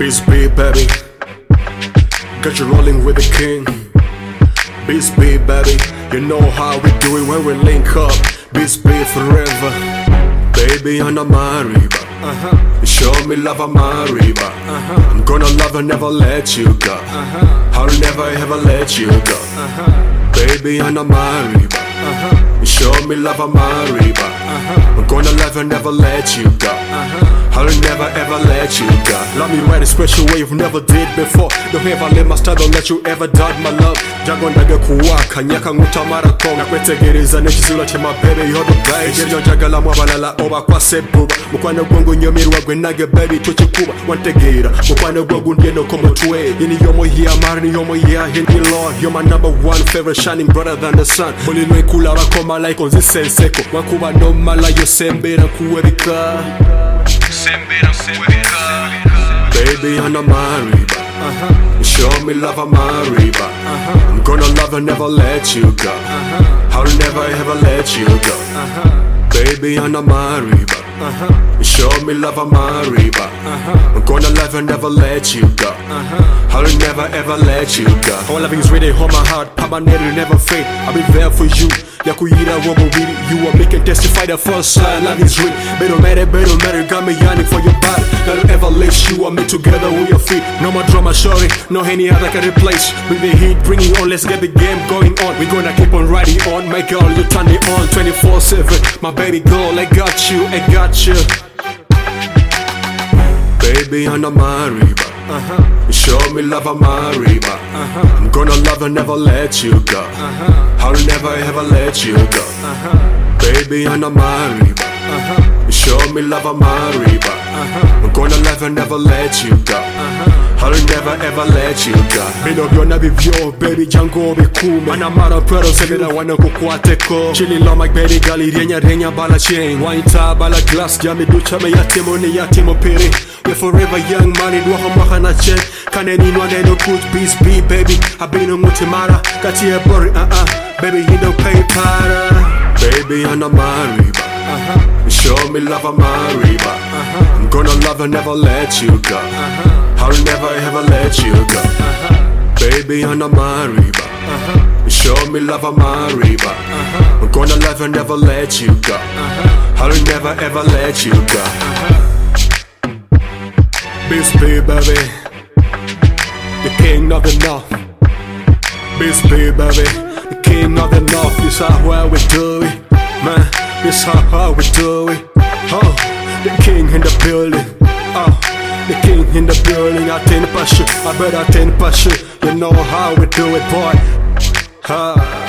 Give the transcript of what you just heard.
Beast beat, baby. Got you rolling with the king. Beast beat, baby. You know how we do it when we link up. Beast beat forever. Baby, I'm not married, but show me love, I'm married, but I'm gonna love and never let you go. I'll never ever let you go. Baby, I'm not married, but show me love, I'm married, but I'm gonna love and never let you go. I'll never ever let you go. Love me right a special way you've never did before. Don't ever let my style, don't let you ever doubt my love. Jago ndaga kuwaka nyaka nguta marathon nakwetegereza n'ekizula kye my baby you're the best. Ebyo njagala mwabalala oba kwase buba mukwano gwangu nyomirwa gwe nage baby tukikuba wantegeera mukwano gwangu ndieno ko mutwe ini yomo here marni yomo here hindi lord you're my number one favorite shining brighter than the sun buli lwekula bakoma like onzisenseko wakuba nomala yo sembera kuwebika. Baby, I'm not married, but show me love, I'm married, but I'm gonna love and never let you go. I'll never ever let you go. Baby, I'm not married, but show me love, I'm married, but I'm gonna love and never let you go. I'll never ever let you go. All loving is really on my heart, Papa never never fade. I'll be there for you. Yakuyira wobobiri, you are making testify the first sign. Love is real. Better matter, got me yearning for your body. Never ever let you and me together with your feet. No more drama, shorty, no any other can replace. Bring the heat, bring it on, let's get the game going on. We gonna keep on riding on, my girl, you turn it on 24/7. My baby girl, I got you, I got you. Baby, I'm not married, but show me love, I'm married, but I'm gonna love and never let you go. I'll never ever let you go. Baby, I'm not married, but show me love, I'm married, but I'm gonna love and never let you go. I'll never ever let you go. Bino byonna bibyo baby jango bikume anamara pero sebera wana kukwateko chili lo my baby gali renya bala chain waita bala glass jami ducha me yatimo ni yatimo pere. We're forever young money do hamaka na check kaneni no no good beast be baby abino mutimara kati e bori baby you don't pay para. Baby I'm not married but show me love, I'm married, but I'm gonna love and never let you go. I'll never ever let you go. Baby, I'm not married, but show me love, I'm married, but I'm gonna love and never let you go. I'll never ever let you go. Beast B, baby, the king of the north. Beast B, baby, the king of the north. This how we do it, man. This how we do it. The king in the building. The king in the building. I ten passion. I bet I ten passion. You know how we do it, boy.